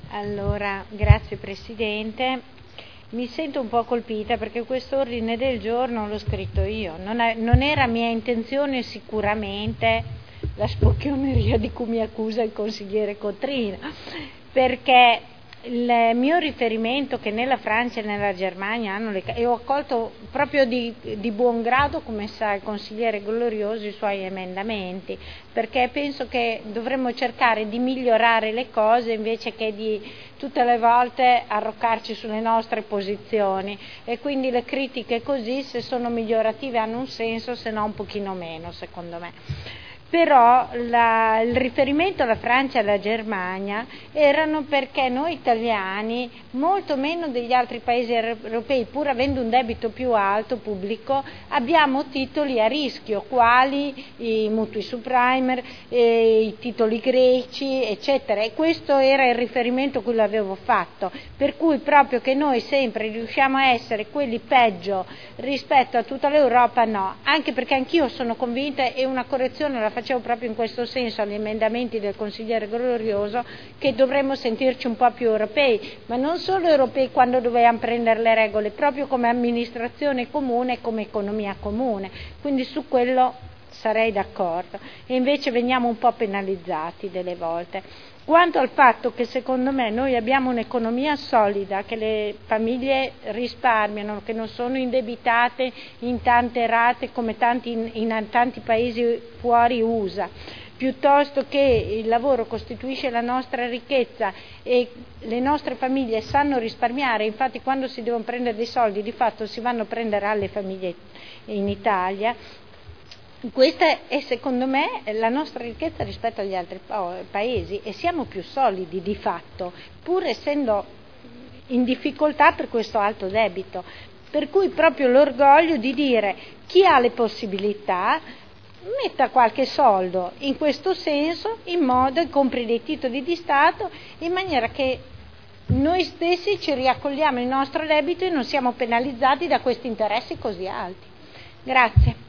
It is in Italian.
Allora, grazie Presidente. Mi sento un po' colpita perché questo ordine del giorno l'ho scritto io. Non era mia intenzione sicuramente la spocchioneria di cui mi accusa il consigliere Cotrina, perché il mio riferimento che nella Francia e nella Germania hanno e ho accolto proprio di buon grado, come sa il consigliere Glorioso, i suoi emendamenti, perché penso che dovremmo cercare di migliorare le cose invece che di tutte le volte arroccarci sulle nostre posizioni, e quindi le critiche così, se sono migliorative, hanno un senso, se no un pochino meno, secondo me. Però il riferimento alla Francia e alla Germania erano perché noi italiani, molto meno degli altri paesi europei, pur avendo un debito più alto pubblico, abbiamo titoli a rischio, quali i mutui subprime, i titoli greci, eccetera, e questo era il riferimento a cui l'avevo fatto, per cui proprio che noi sempre riusciamo a essere quelli peggio rispetto a tutta l'Europa, no, anche perché anch'io sono convinta, e una correzione la facevo proprio in questo senso agli emendamenti del consigliere Glorioso, che dovremmo sentirci un po' più europei, ma non solo europei quando dovevamo prendere le regole, proprio come amministrazione comune e come economia comune, quindi su quello sarei d'accordo, e invece veniamo un po' penalizzati delle volte. Quanto al fatto che secondo me noi abbiamo un'economia solida, che le famiglie risparmiano, che non sono indebitate in tante rate come in tanti paesi fuori USA, piuttosto che il lavoro costituisce la nostra ricchezza e le nostre famiglie sanno risparmiare, infatti quando si devono prendere dei soldi di fatto si vanno a prendere alle famiglie in Italia. Questa è secondo me la nostra ricchezza rispetto agli altri paesi, e siamo più solidi di fatto, pur essendo in difficoltà per questo alto debito. Per cui proprio l'orgoglio di dire: chi ha le possibilità metta qualche soldo in questo senso, in modo che compri dei titoli di Stato, in maniera che noi stessi ci riaccogliamo il nostro debito e non siamo penalizzati da questi interessi così alti. Grazie.